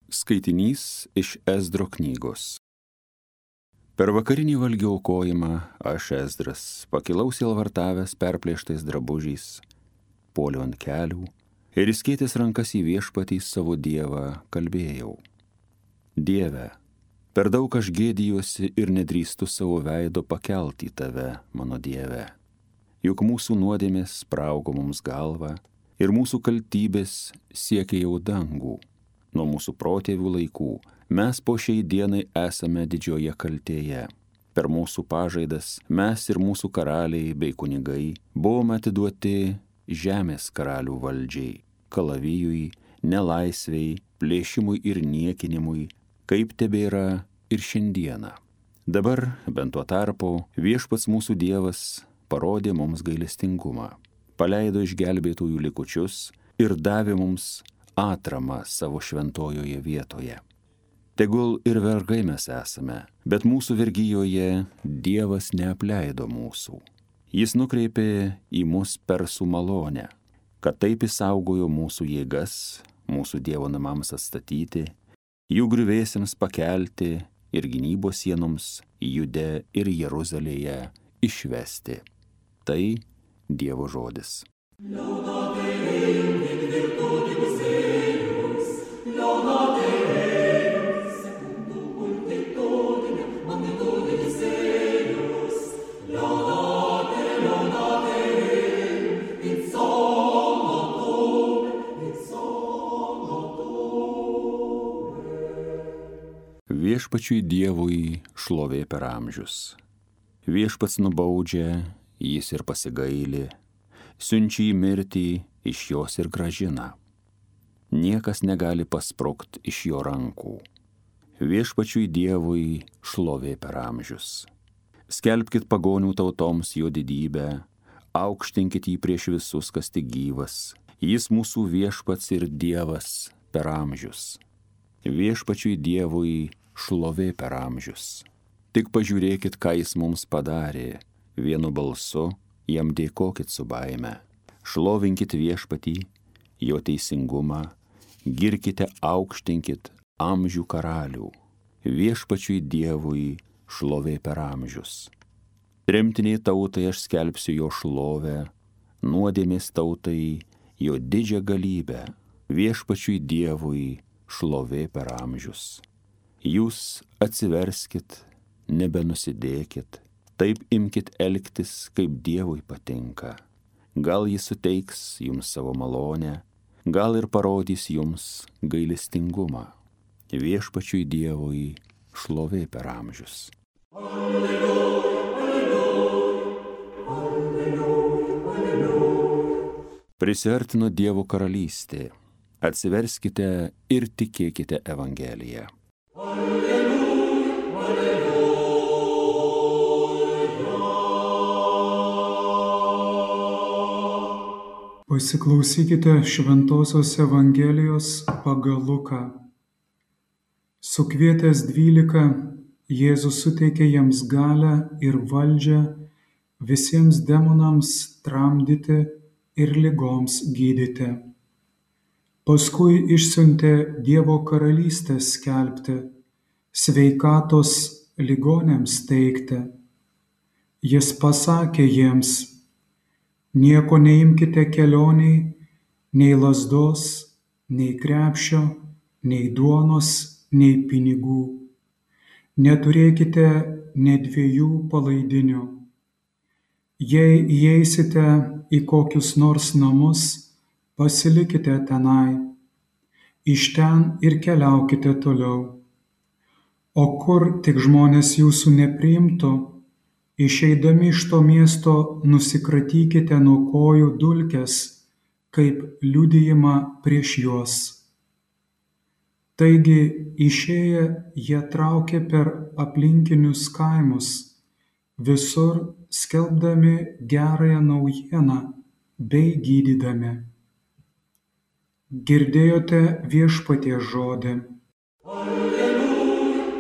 Skaitinys iš Ezdro knygos. Per vakarinį valgio aukojimą aš, Ezdras, pakilau sielvartavęs perplėštais drabužiais, puoliau ant kelių ir įskėtęs rankas į Viešpatį savo Dievą kalbėjau. Dieve, per daug aš gėdijuosi ir nedrįstu savo veido pakelti į tave, mano Dieve. Juk mūsų nuodėmės spraugo mums galvą ir mūsų kaltybės siekia jau dangų. Nuo mūsų protėvių laikų mes po šiai dienai esame didžioje kaltėje. Per mūsų pažaidas mes ir mūsų karaliai bei kunigai buvome atiduoti žemės karalių valdžiai, kalavijui, nelaisvei, plėšimui ir niekinimui, kaip tebėra ir šiandieną. Dabar, bent tuo tarpu, Viešpats mūsų Dievas parodė mums gailestingumą, paleido išgelbėtųjų likučius ir davė mums atramą savo šventojoje vietoje. Tegul ir vergai mes esame, bet mūsų vergijoje Dievas neapleido mūsų. Jis nukreipė į mus persų malonę, kad taip išsaugojo mūsų jėgas, mūsų Dievo namams atstatyti, jų griuvėsiams pakelti ir gynybos sienoms Jude ir Jeruzalėje išvesti. Tai Dievo žodis. Viešpačiui Dievui šlovė per amžius. Viešpats nubaudžia, jis ir pasigaili, siunčia į mirtį, iš jos ir grąžina. Niekas negali pasprukti iš jo rankų. Viešpačiui Dievui šlovė per amžius. Skelbkit pagonių tautoms jo didybę, aukštinkit jį prieš visus, kas tik gyvas. Jis mūsų Viešpats ir Dievas per amžius. Viešpačiui Dievui šlovė per amžius. Tik pažiūrėkit, ką jis mums padarė. Vienu balsu jam dėkokit su baime. Šlovinkit Viešpatį, jo teisingumą, girkite, aukštinkit amžių karalių. Viešpačiui Dievui šlovė per amžius. Tremtiniai tautai aš skelbsiu jo šlovę, nuodėmės tautai jo didžią galybę. Viešpačiui Dievui šlovė per amžius. Jūs atsiverskit, nebenusidėkit, taip imkit elgtis, kaip Dievui patinka. Gal jis suteiks jums savo malonę, gal ir parodys jums gailestingumą. Viešpačiui Dievui šlovė per amžius. Alleluja, alleluja, alleluja, alleluja. Prisiartino Dievo karalystė. Atsiverskite ir tikėkite Evangeliją. Alleluja, alleluja. Pasiklausykite Šventosios Evangelijos pagal Luką. Sukvietęs 12, Jėzus suteikė jiems galią ir valdžią visiems demonams tramdyti ir ligoms gydyti. Paskui išsiuntė Dievo karalystę skelbti, sveikatos ligoniams teikti. Jis pasakė jiems: nieko neimkite kelionei, nei lazdos, nei krepšio, nei duonos, nei pinigų. Neturėkite nė 2 palaidinių. Jei įeisite į kokius nors namus, pasilikite tenai, iš ten ir keliaukite toliau. O kur tik žmonės jūsų nepriimtų, išeidami iš to miesto nusikratykite nuo kojų dulkes, kaip liudijimą prieš juos. Taigi išėję jie traukė per aplinkinius kaimus, visur skelbdami gerąją naujieną bei gydydami. Girdėjote Viešpaties žodį. Alleluja,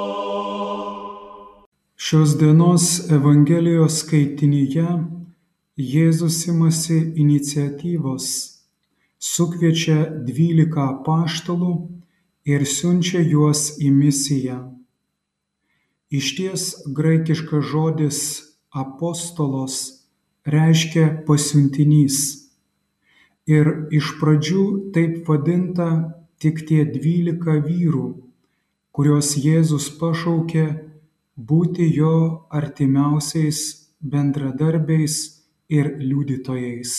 alleluja. Šios dienos Evangelijos skaitinyje Jėzus imasi iniciatyvos, sukviečia 12 apaštalų ir siunčia juos į misiją. Išties graikiškas žodis apostolos reiškia pasiuntinys. Ir iš pradžių taip vadinta tik tie 12 vyrų, kuriuos Jėzus pašaukė būti jo artimiausiais bendradarbiais ir liudytojais.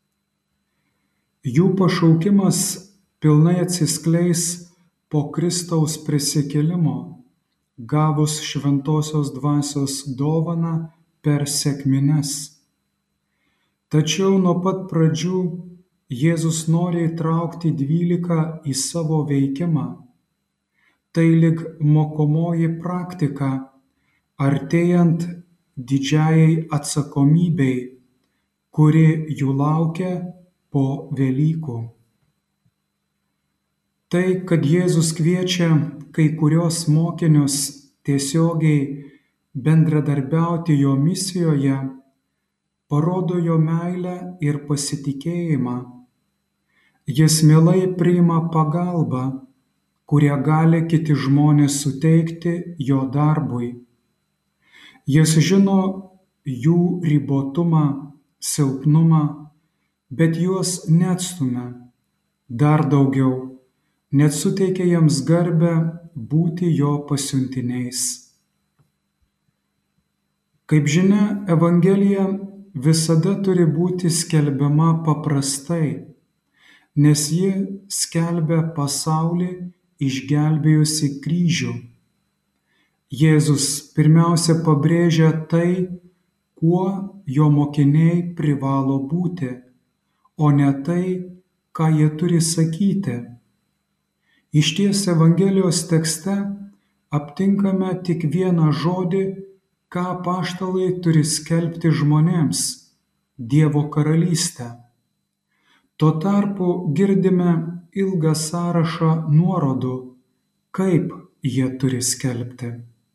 Jų pašaukimas pilnai atsiskleis po Kristaus prisikėlimo, gavus šventosios dvasios dovaną per sekmines. Tačiau nuo pat pradžių Jėzus nori įtraukti 12 į savo veikimą. Tai lyg mokomoji praktika, artėjant didžiajai atsakomybei, kuri jų laukia po Velykų. Tai, kad Jėzus kviečia kai kurios mokinius tiesiogiai bendradarbiauti jo misijoje, parodo jo meilę ir pasitikėjimą. Jis mielai priima pagalbą, kurią gali kiti žmonės suteikti jo darbui. Jis žino jų ribotumą, silpnumą, bet juos neatstumia. Dar daugiau, net suteikia jiems garbę būti jo pasiuntiniais. Kaip žinia, Evangelija visada turi būti skelbiama paprastai, nes ji skelbia pasaulį išgelbėjusi kryžių. Jėzus pirmiausia pabrėžia tai, kuo jo mokiniai privalo būti, o ne tai, ką jie turi sakyti. Išties Evangelijos tekste aptinkame tik vieną žodį, ką apaštalai turi skelbti žmonėms – Dievo karalystę. Tuo tarpu girdime ilgą sąrašą nuorodų, kaip jie turi skelbti.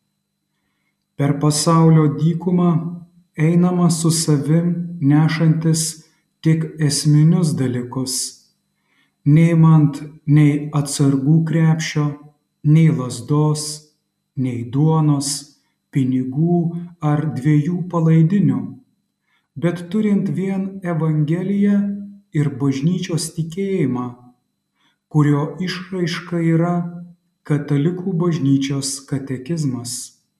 Per pasaulio dykumą einama su savim nešantis tik esminius dalykus, neimant nei atsargų krepšio, nei lazdos, nei duonos, pinigų ar 2 palaidinių, bet turint vien Evangeliją ir bažnyčios tikėjimą, kurio išraiška yra Katalikų bažnyčios katekizmas.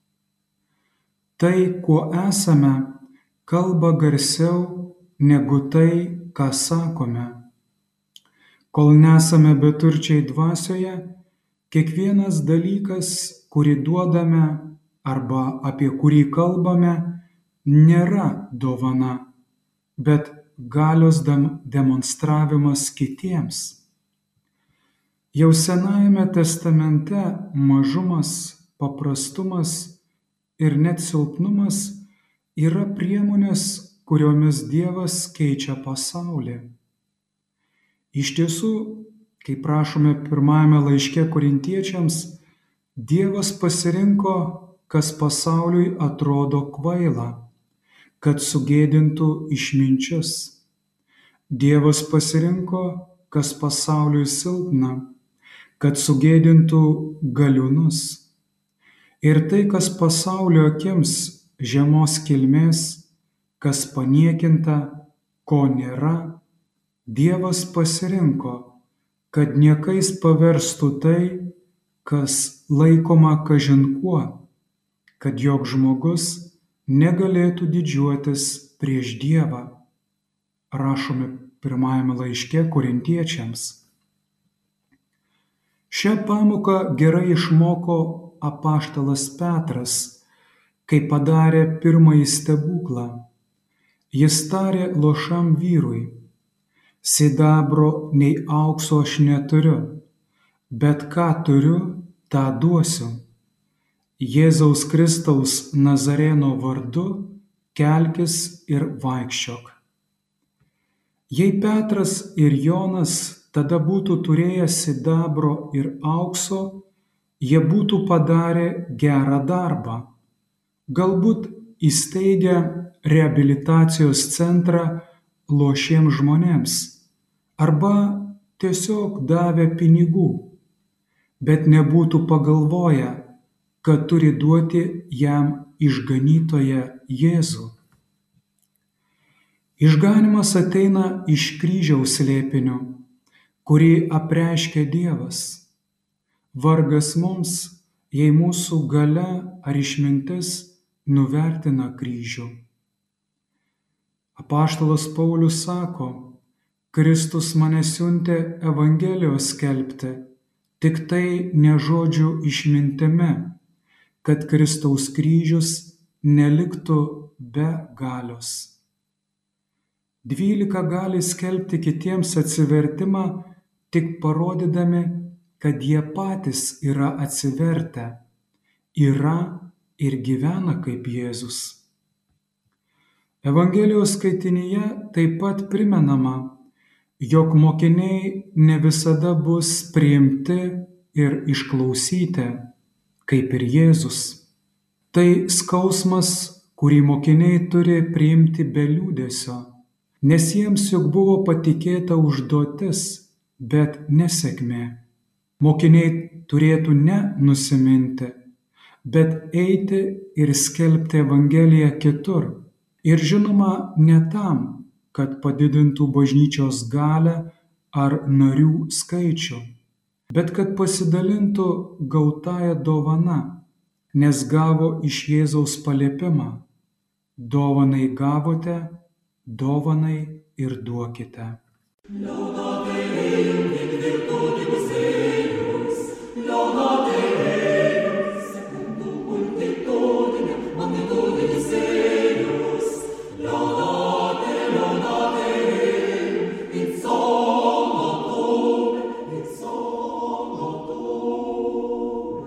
Tai, kuo esame, kalba garsiau negu tai, ką sakome. Kol nesame beturčiai dvasioje, kiekvienas dalykas, kurį duodame arba apie kurį kalbame, nėra dovana, bet galios demonstravimas kitiems. Jau Senajame testamente mažumas, paprastumas ir net silpnumas yra priemonės, kuriomis Dievas keičia pasaulį. Iš tiesų, kaip rašome pirmajame laiške Korintiečiams, Dievas pasirinko, kas pasauliui atrodo kvaila, kad sugėdintų išminčius. Dievas pasirinko, kas pasauliui silpna, kad sugėdintų galiūnus. Ir tai, kas pasaulio akims žemos kilmės, kas paniekinta, ko nėra, Dievas pasirinko, kad niekais paverstų tai, kas laikoma kažin kuo, kad joks žmogus negalėtų didžiuotis prieš Dievą. Rašome pirmajame laiške Korintiečiams. Šią pamoką gerai išmoko apaštalas Petras, kai padarė pirmąjį stebuklą. Jis tarė luošam vyrui: sidabro nei aukso aš neturiu, bet ką turiu, tą duosiu. Jėzaus Kristaus Nazarėno vardu kelkis ir vaikščiok. Jei Petras ir Jonas tada būtų turėję sidabro ir aukso, jie būtų padarę gerą darbą, galbūt įsteigę reabilitacijos centrą lošiems žmonėms arba tiesiog davė pinigų, bet nebūtų pagalvoję, kad turi duoti jam išganytoją Jėzų. Išganymas ateina iš kryžiaus slėpinio, kurį apreiškia Dievas. Vargas mums, jei mūsų galia ar išmintis nuvertina kryžių. Apaštalas Paulius sako, Kristus mane siuntė Evangelijos skelbti, tik tai ne žodžių išmintimi, kad Kristaus kryžius neliktų be galios. 12 gali skelbti kitiems atsivertimą, tik parodydami, kad jie patys yra atsivertę, yra ir gyvena kaip Jėzus. Evangelijos skaitinyje taip pat primenama, jog mokiniai ne visada bus priimti ir išklausyti, kaip ir Jėzus. Tai skausmas, kurį mokiniai turi priimti be liūdesio, nes jiems juk buvo patikėta užduotis, bet nesėkmė. Mokiniai turėtų ne nusiminti, bet eiti ir skelbti Evangeliją kitur. Ir žinoma, ne tam, kad padidintų bažnyčios galią ar narių skaičių, bet kad pasidalintų gautąją dovaną, nes gavo iš Jėzaus paliepimą: dovanai gavote, dovanai ir duokite.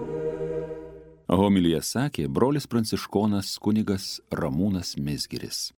Homiliją sakė brolis pranciškonas kunigas Ramūnas Mizgiris.